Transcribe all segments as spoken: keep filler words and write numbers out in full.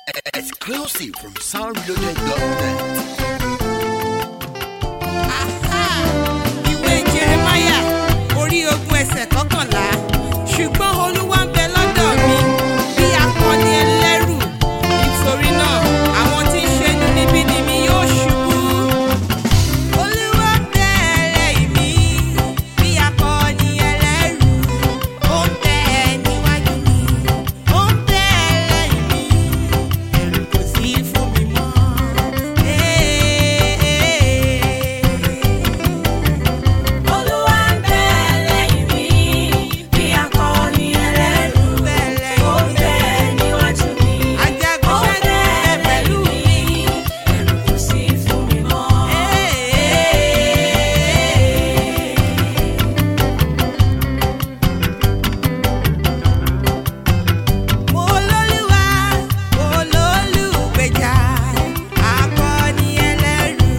Exclusive from sound reloaded dot net. Ìwé Jeremiah orí ogún ẹsẹ̀ kọkànlá. Ṣùgbọ́n Olúwa ń bẹ lọ́dọ̀ mi bí akọni ẹlẹ́rù. Nítorí náà, àwọn tí ń ṣe inúnibíni mi yóò ṣubú. Olúwa ń bẹ lẹ́yìn mi bí akọni ẹlẹ́rù. Ó ń bẹ níwájú mi, ó ń bẹ lẹ́yìn mi. Ẹ̀rù kò sí fún mi mọ́. Olúwa ń bẹ lẹ́yìn mi bí akọni ẹlẹ́rù. Ó ń bẹ níwájú mi, ó ń bẹ lẹ́yìn mi. Ẹ̀rù kò sí fún mi mọ́. Mo lólúwa, mo lólùgbèjà, akọni ẹlẹ́rù.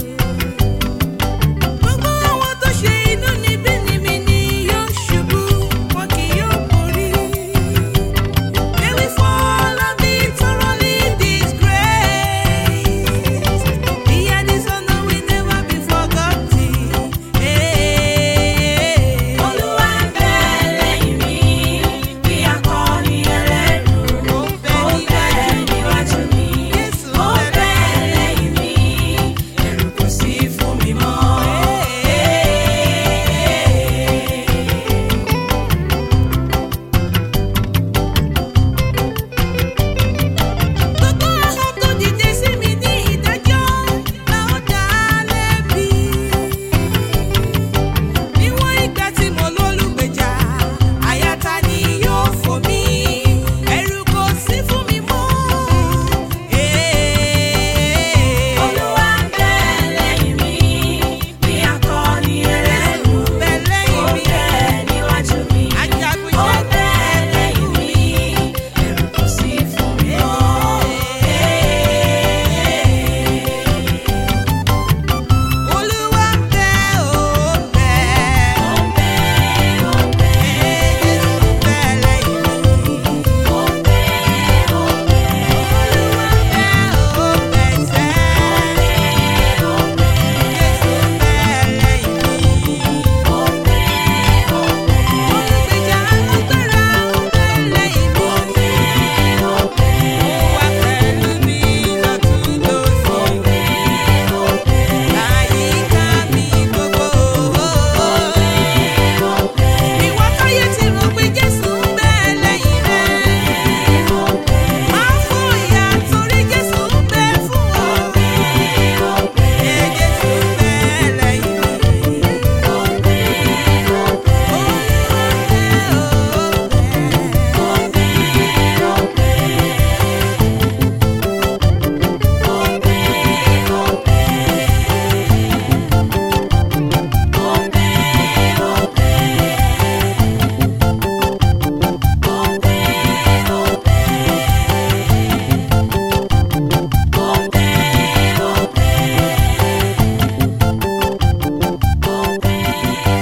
Gbogbo àwọn tó ṣe inúnibíni mi ni yóò ṣubú, wọn kì yóò borí. They will fall and be thoroughly disgraced. Their dishonor will never be forgotten. Olúwa ń bẹ lẹ́yìn mi bí akọni ẹlẹ́rù. Ó ń bẹ Ó ń bẹ níwájú mi, Jésù ó ń bẹ lẹ́yìn mi. Ẹ̀rù kò sí fún mi mọ́. Gbogbo àwọn tó dìde sí mi ní ìdájọ́ la ó dá lẹ́bi. Níwọ̀n ìgbà tí mo lólùgbèjà, àyà ta ni yóò fò mí? Ẹ̀rù kò sí fún mi mọ́. Olúwa ń bẹ lẹ́yìn mi bí akọni ẹlẹ́rù. Bẹ lẹ́yìn Ó ń mi, bẹ níwájú mi, ajagun ó ń bẹ ṣẹ́gun lẹ́yìn mi. Ẹ̀rù kò sí fún mi mọ́. Olúwa ń bẹ, ó ń bẹ. Ó ń bẹ, ó ń bẹ, Jésù ń bẹ lẹ́yìn mi. ó ń bẹ, ó ń bẹ, Olúwa ń bẹ, ó ń bẹ sẹ́. ó ń bẹ, Jésù ń bẹ lẹ́yìn mi. ó ń bẹ, ó ń bẹ, Olùgbèjà alágbára ń bẹ lẹ́yìn mi. ó ń bẹ, ó ń bẹ, Wà pẹ̀lú mi lọ́tùn lósì. ó ń bẹ, ó ń bẹ, Àyíká mi gbogbo. ó ń bẹ, Ìwọ táyé ti rò pé Jésù ń bẹ lẹ́yìn rẹ̀. ó ń bẹ. Máa fòyà torí Jésù ń bẹ fún ọ. Ee, Jésù ń bẹ lẹ́yìn mi. Olúwa ń bẹ, ó ń bẹ.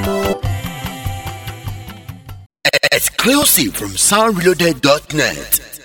Exclusive from sound reloaded dot net.